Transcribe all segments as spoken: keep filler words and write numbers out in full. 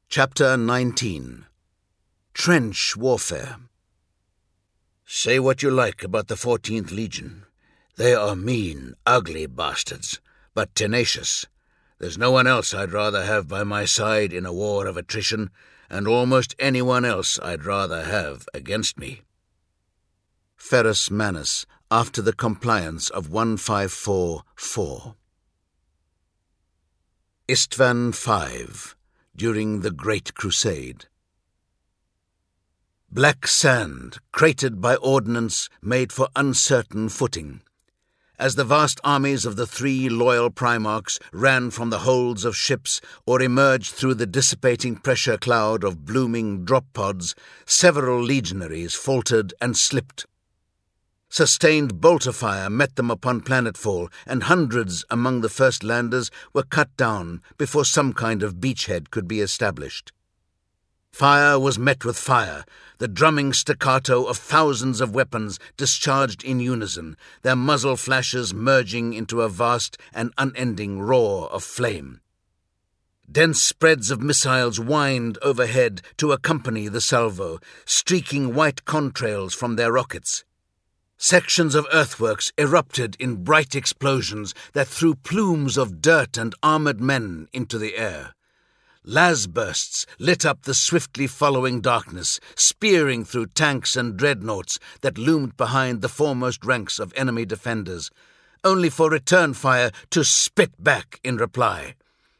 Chapter nineteen. Trench Warfare. Say what you like about the fourteenth Legion. They are mean, ugly bastards, but tenacious. There's no one else I'd rather have by my side in a war of attrition, and almost anyone else I'd rather have against me. Ferrus Manus, after the compliance of one five four four. Istvan five. During the Great Crusade. Black sand, cratered by ordnance, made for uncertain footing. As the vast armies of the three loyal Primarchs ran from the holds of ships or emerged through the dissipating pressure cloud of blooming drop pods, several legionaries faltered and slipped. Sustained bolter fire met them upon planetfall, and hundreds among the first landers were cut down before some kind of beachhead could be established. Fire was met with fire, the drumming staccato of thousands of weapons discharged in unison, their muzzle flashes merging into a vast and unending roar of flame. Dense spreads of missiles whined overhead to accompany the salvo, streaking white contrails from their rockets. Sections of earthworks erupted in bright explosions that threw plumes of dirt and armoured men into the air. Las bursts lit up the swiftly following darkness, spearing through tanks and dreadnoughts that loomed behind the foremost ranks of enemy defenders, only for return fire to spit back in reply.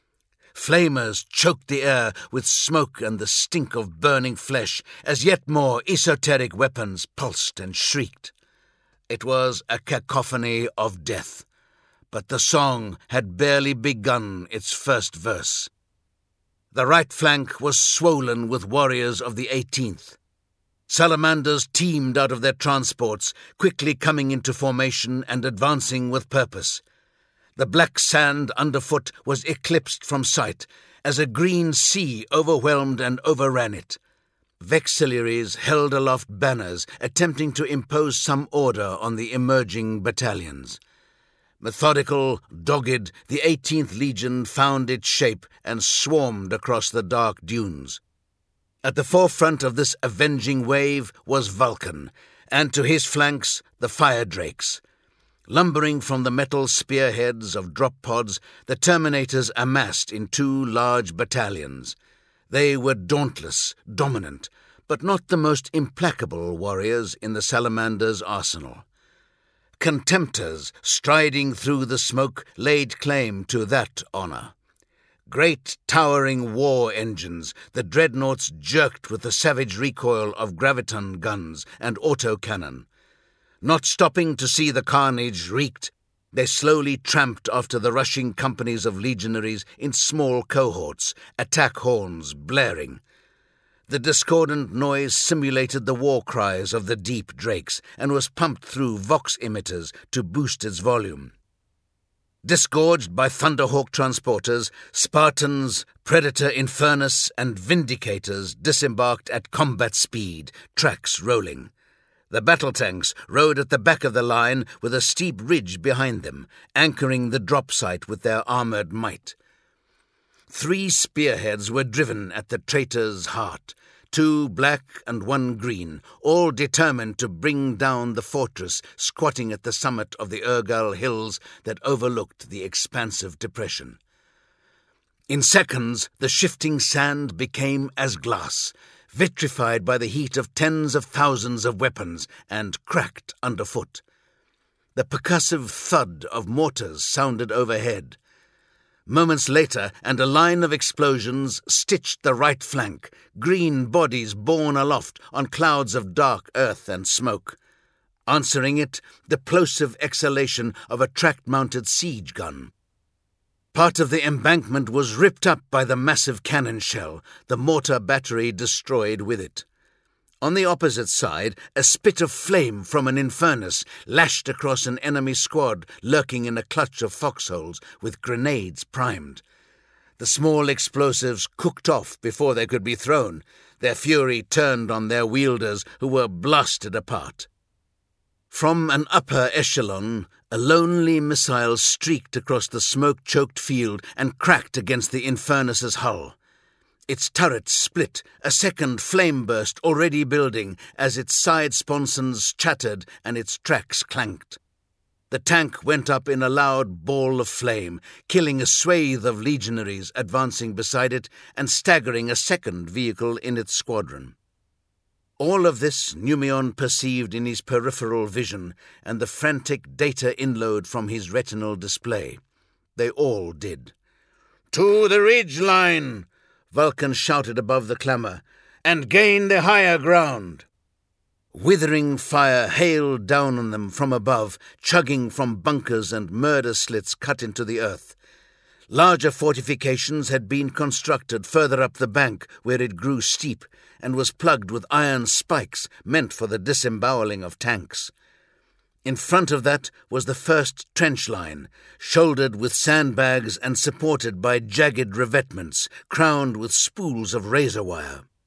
Flamers choked the air with smoke and the stink of burning flesh as yet more esoteric weapons pulsed and shrieked. It was a cacophony of death, but the song had barely begun its first verse. The right flank was swollen with warriors of the eighteenth. Salamanders teemed out of their transports, quickly coming into formation and advancing with purpose. The black sand underfoot was eclipsed from sight as a green sea overwhelmed and overran it. Vexilleries held aloft banners, attempting to impose some order on the emerging battalions. Methodical, dogged, the eighteenth Legion found its shape and swarmed across the dark dunes. At the forefront of this avenging wave was Vulcan, and to his flanks the Fire Drakes. Lumbering from the metal spearheads of drop pods, the Terminators amassed in two large battalions. They were dauntless, dominant, but not the most implacable warriors in the Salamander's arsenal. Contemptors, striding through the smoke, laid claim to that honour. Great towering war engines, the dreadnoughts jerked with the savage recoil of graviton guns and autocannon. Not stopping to see the carnage wreaked, they slowly tramped after the rushing companies of legionaries in small cohorts, attack horns blaring. The discordant noise simulated the war cries of the deep drakes and was pumped through vox emitters to boost its volume. Disgorged by Thunderhawk transporters, Spartans, Predator Infernus, and Vindicators disembarked at combat speed, tracks rolling. The battle tanks rode at the back of the line with a steep ridge behind them, anchoring the drop site with their armoured might. Three spearheads were driven at the traitor's heart, two black and one green, all determined to bring down the fortress squatting at the summit of the Urgal hills that overlooked the expansive depression. In seconds, the shifting sand became as glass, vitrified by the heat of tens of thousands of weapons, and cracked underfoot. The percussive thud of mortars sounded overhead. Moments later, and a line of explosions stitched the right flank, green bodies borne aloft on clouds of dark earth and smoke. Answering it, the plosive exhalation of a track-mounted siege gun. Part of the embankment was ripped up by the massive cannon shell, the mortar battery destroyed with it. On the opposite side, a spit of flame from an Infernus lashed across an enemy squad lurking in a clutch of foxholes with grenades primed. The small explosives cooked off before they could be thrown. Their fury turned on their wielders, who were blasted apart. From an upper echelon, a lonely missile streaked across the smoke-choked field and cracked against the Infernus's hull. Its turret split, a second flame burst already building as its side sponsons chattered and its tracks clanked. The tank went up in a loud ball of flame, killing a swathe of legionaries advancing beside it and staggering a second vehicle in its squadron. All of this Numion perceived in his peripheral vision and the frantic data inload from his retinal display. They all did. "To the ridge line!" Vulcan shouted above the clamour, "and gain the higher ground!" Withering fire hailed down on them from above, chugging from bunkers and murder slits cut into the earth. Larger fortifications had been constructed further up the bank where it grew steep and was plugged with iron spikes meant for the disemboweling of tanks. In front of that was the first trench line, shouldered with sandbags and supported by jagged revetments, crowned with spools of razor wire.